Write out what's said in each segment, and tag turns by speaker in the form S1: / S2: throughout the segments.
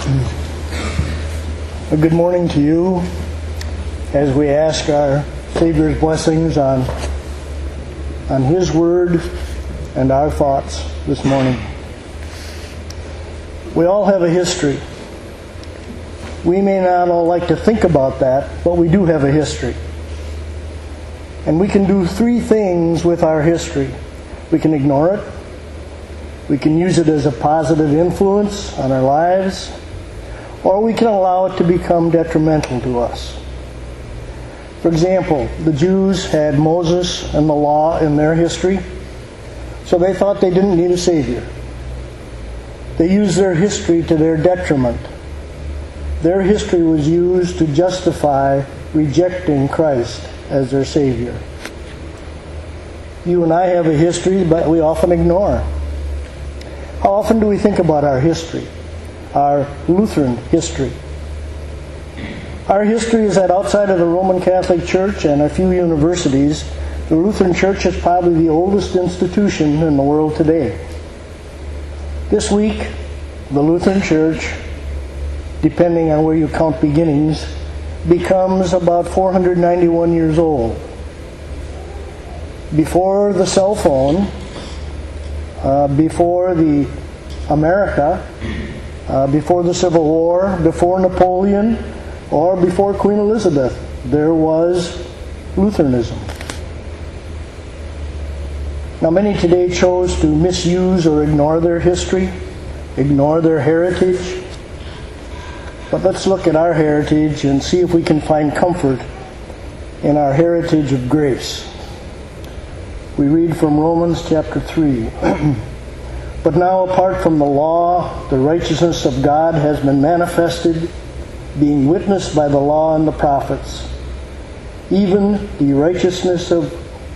S1: Good morning to you as we ask our Savior's blessings on His Word and our thoughts this morning. We all have a history. We may not all like to think about that, but we do have a history. And we can do three things with our history. We can ignore it. We can use it as a positive influence on our lives. Or we can allow it to become detrimental to us. For example, the Jews had Moses and the law in their history, so they thought they didn't need a Savior. They used their history to their detriment. Their history was used to justify rejecting Christ as their Savior. You and I have a history, but we often ignore. How often do we think about our history? Our Lutheran history. Our history is that outside of the Roman Catholic Church and a few universities, the Lutheran Church is probably the oldest institution in the world today. This week, the Lutheran Church, depending on where you count beginnings, becomes about 491 years old. Before the cell phone, before the America, before the Civil War, before Napoleon, or before Queen Elizabeth, there was Lutheranism. Now, many today chose to misuse or ignore their history, ignore their heritage. But let's look at our heritage and see if we can find comfort in our heritage of grace. We read from Romans chapter 3. But now, apart from the law, the righteousness of God has been manifested, being witnessed by the law and the prophets, even the righteousness of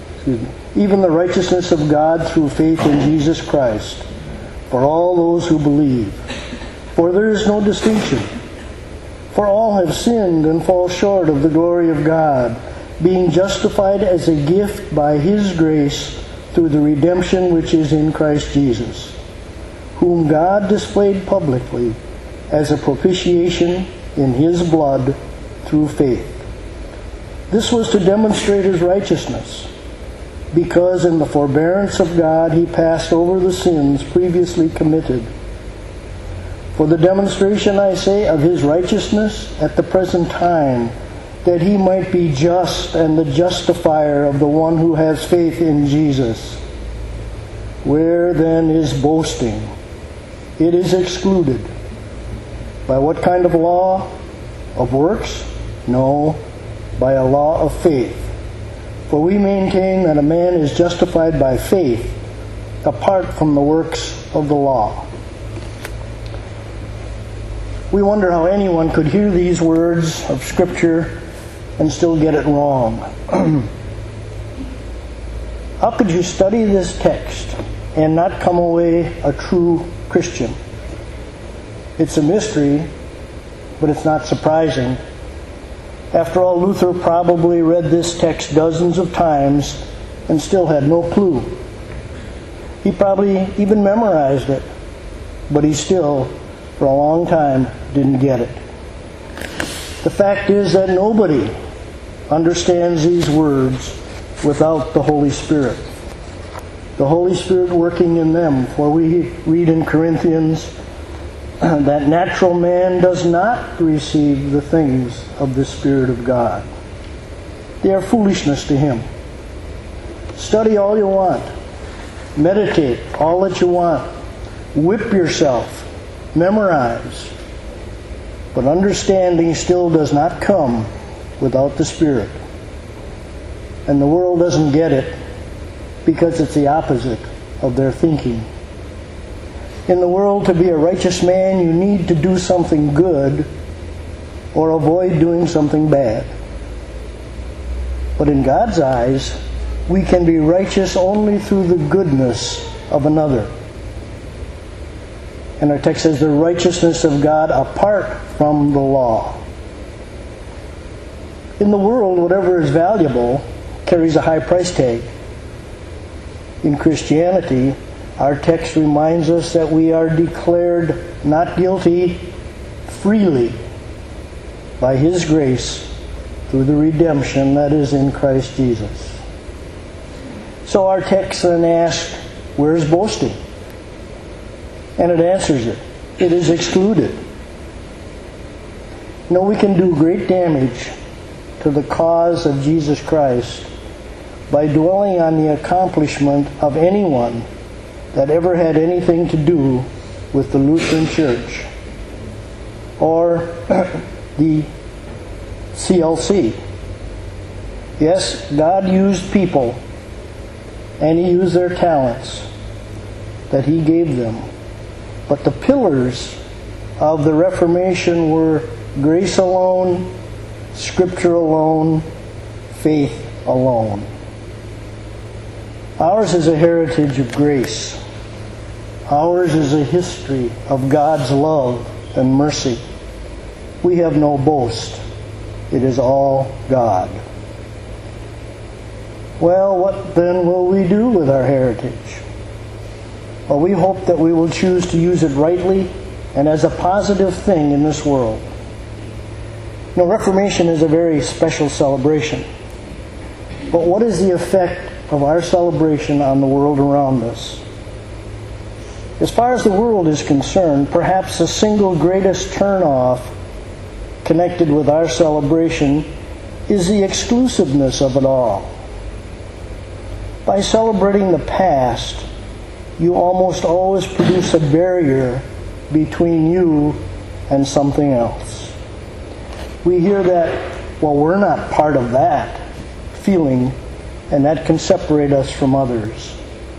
S1: God through faith in Jesus Christ, for all those who believe. For there is no distinction. For all have sinned and fall short of the glory of God, being justified as a gift by His grace through the redemption which is in Christ Jesus, whom God displayed publicly as a propitiation in His blood through faith. This was to demonstrate His righteousness, because in the forbearance of God He passed over the sins previously committed. For the demonstration, I say, of His righteousness at the present time, that He might be just and the justifier of the one who has faith in Jesus. Where then is boasting? It is excluded. By what kind of law? Of works? No, by a law of faith. For we maintain that a man is justified by faith apart from the works of the law. We wonder how anyone could hear these words of Scripture and still get it wrong. How could you study this text and not come away a true Christian? It's a mystery, but it's not surprising. After all, Luther probably read this text dozens of times and still had no clue. He probably even memorized it, but he still, for a long time, didn't get it. The fact is that nobody understands these words without the Holy Spirit. The Holy Spirit working in them. For we read in Corinthians that natural man does not receive the things of the Spirit of God. They are foolishness to him. Study all you want. Meditate all that you want. Whip yourself. Memorize. But understanding still does not come without the Spirit. And the world doesn't get it because it's the opposite of their thinking. In the world, to be a righteous man, you need to do something good or avoid doing something bad. But in God's eyes, we can be righteous only through the goodness of another. And our text says the righteousness of God apart from the law. In the world, whatever is valuable carries a high price tag. In Christianity, our text reminds us that we are declared not guilty freely by His grace through the redemption that is in Christ Jesus. So our text then asks, where is boasting? And it answers it. It is excluded. We can do great damage to the cause of Jesus Christ by dwelling on the accomplishment of anyone that ever had anything to do with the Lutheran Church or the CLC. Yes, God used people, and He used their talents that He gave them. But the pillars of the Reformation were grace alone, Scripture alone, faith alone. Ours is a heritage of grace. Ours is a history of God's love and mercy. We have no boast. It is all God. Well, what then will we do with our heritage? Well, we hope that we will choose to use it rightly and as a positive thing in this world. Reformation is a very special celebration. But what is the effect of our celebration on the world around us? As far as the world is concerned, perhaps the single greatest turn-off connected with our celebration is the exclusiveness of it all. By celebrating the past, you almost always produce a barrier between you and something else. We hear that, well, we're not part of that feeling, and that can separate us from others.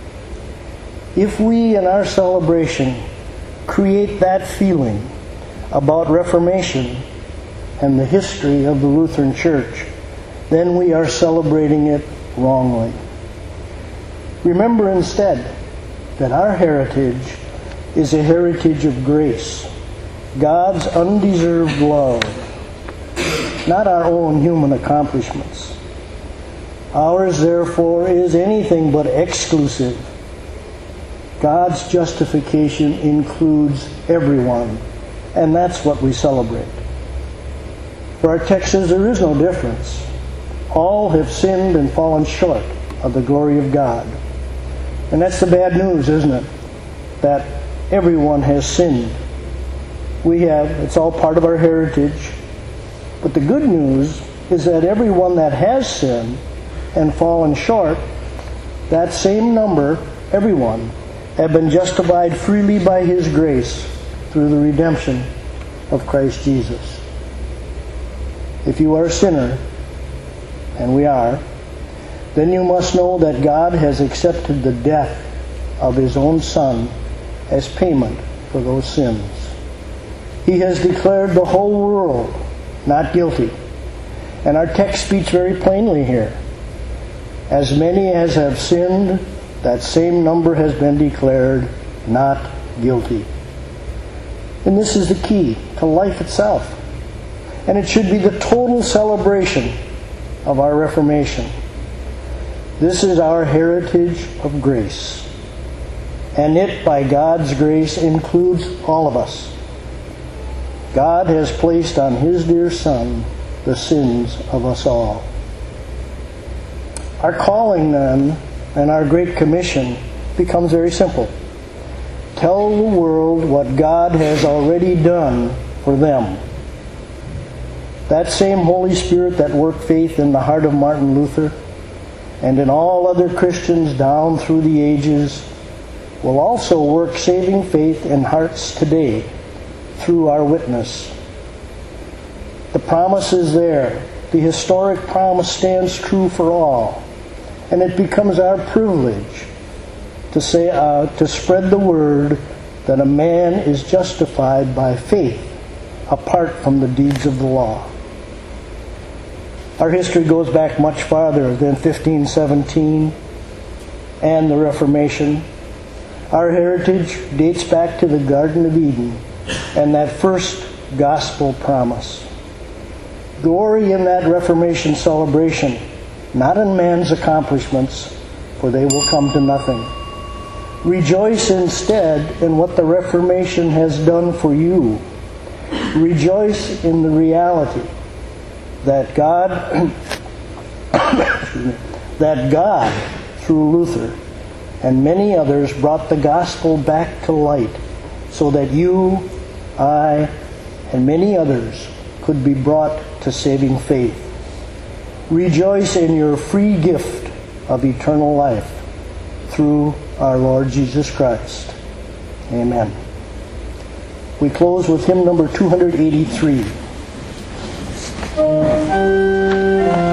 S1: If we, in our celebration, create that feeling about Reformation and the history of the Lutheran Church, then we are celebrating it wrongly. Remember instead that our heritage is a heritage of grace, God's undeserved love, not our own human accomplishments. Ours, therefore, is anything but exclusive. God's justification includes everyone, and that's what we celebrate. For our text says there is no difference. All have sinned and fallen short of the glory of God. And that's the bad news, isn't it? That everyone has sinned. We have. It's all part of our heritage. But the good news is that everyone that has sinned and fallen short, that same number, everyone, have been justified freely by His grace through the redemption of Christ Jesus. If you are a sinner, and we are, then you must know that God has accepted the death of His own Son as payment for those sins. He has declared the whole world not guilty. And our text speaks very plainly here. As many as have sinned, that same number has been declared not guilty. And this is the key to life itself. And it should be the total celebration of our Reformation. This is our heritage of grace. And it, by God's grace, includes all of us. God has placed on His dear Son the sins of us all. Our calling, then, and our Great Commission becomes very simple. Tell the world what God has already done for them. That same Holy Spirit that worked faith in the heart of Martin Luther and in all other Christians down through the ages will also work saving faith in hearts today through our witness. The promise is there. The historic promise stands true for all. And it becomes our privilege to spread the word that a man is justified by faith apart from the deeds of the law. Our history goes back much farther than 1517 and the Reformation. Our heritage dates back to the Garden of Eden and that first gospel promise. Glory in that Reformation celebration, not in man's accomplishments, for they will come to nothing. Rejoice instead in what the Reformation has done for you. Rejoice in the reality that God, through Luther and many others, brought the gospel back to light so that you, I, and many others could be brought to saving faith. Rejoice in your free gift of eternal life through our Lord Jesus Christ. Amen. We close with hymn number 283.